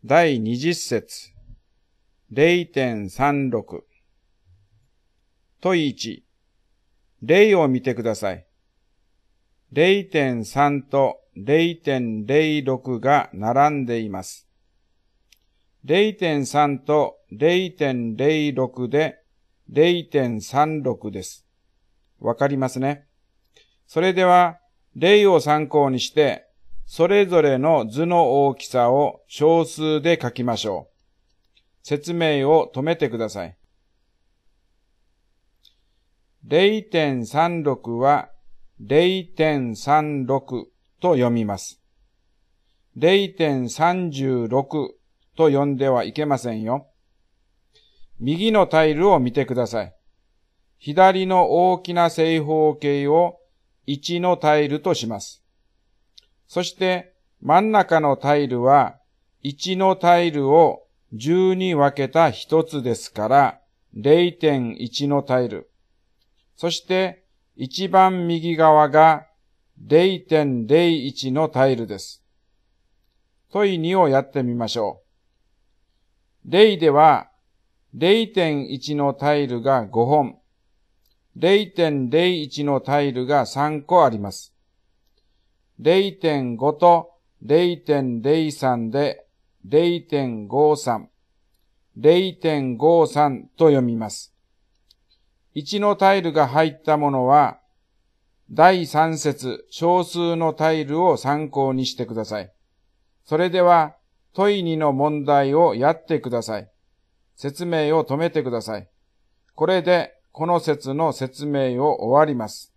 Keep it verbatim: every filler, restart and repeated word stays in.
第二十節 れいてんさんろく 問いち、例を見てください。れいてんさん と れいてんれいろく が並んでいます。れいてんさん と れいてんれいろく で れいてんさんろく です。わかりますね。それでは、例を参考にして、それぞれの図の大きさを小数で書きましょう。説明を止めてください。れいてんさんろく は れいてんさんろく と読みます。れいてんさんろく と読んではいけませんよ。右のタイルを見てください。左の大きな正方形をいちのタイルとします。そして真ん中のタイルはいちのタイルをじゅうに分けたひとつですから れいてんいち のタイル。そして一番右側が れいてんれいいち のタイルです。問いにをやってみましょう。例では れいてんいち のタイルがごほん、れいてんれいいち のタイルがさんこあります。れいてんご と れいてんれいさん で れいてんごさん、れいてんごさん と読みます。いちのタイルが入ったものは、だいさん節小数のタイルを参考にしてください。それでは、問いにの問題をやってください。説明を止めてください。これで、この節の説明を終わります。